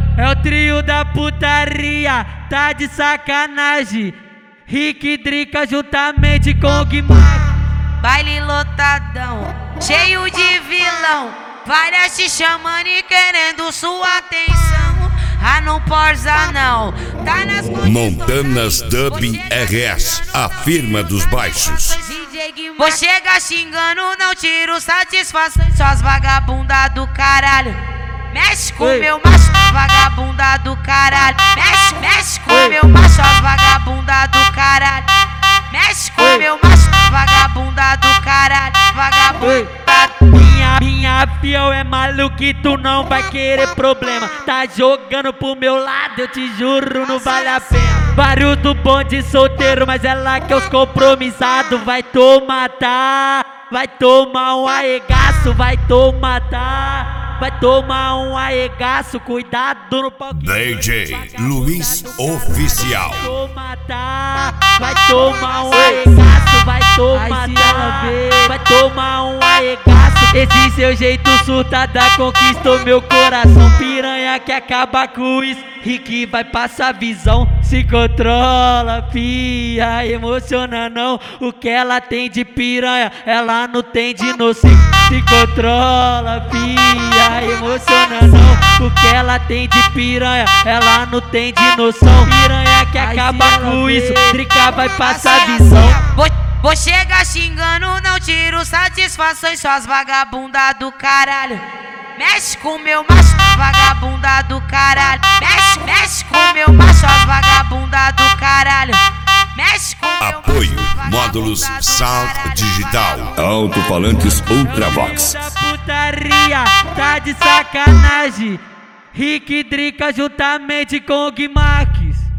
É o trio da putaria, tá de sacanagem. Rick Drica juntamente com o Guimarães. Baile lotadão, cheio de vilão, várias te chamando e querendo sua atenção. Ah, não porza não, tá nas Montanas Dub RS, a firma dos baixos. Vou chegar xingando, não tiro satisfação. Suas vagabunda do caralho, mexe com meu macho, vagabunda do caralho. Mexe com meu macho, as vagabunda do caralho. Mexe com meu macho, vagabunda do caralho. Vagabunda. Minha fiel é maluquito, não vai querer problema. Tá jogando pro meu lado, eu te juro, não vale a pena. Vários do bonde solteiro, mas é lá que os compromissados vai tomar, vai tomar um arregaço, vai tomar, vai tomar um arregaço, cuidado no palco. DJ Luiz Oficial. Vai tomar um arregaço, vai tomar, vai tomar um arregaço. Esse seu jeito surtada conquistou meu coração. Piranha que acaba com isso, Rick vai passar visão. Se controla, fia, emociona não. O que ela tem de piranha, ela não tem de noção. Se controla, fia, emociona não. O que ela tem de piranha, ela não tem de noção. Piranha que acaba com isso, Drica vai passar visão. Vou chegar xingando, não tiro satisfação. Suas vagabunda do caralho, mexe com meu macho, vagabunda do caralho. Mexe com meu macho, as vagabunda do caralho. Mexe com meu Apoio macho, Módulos Sound Digital. Alto-falantes Ultravox. Da putaria, tá de sacanagem. Rick Drica juntamente com o Guimarães.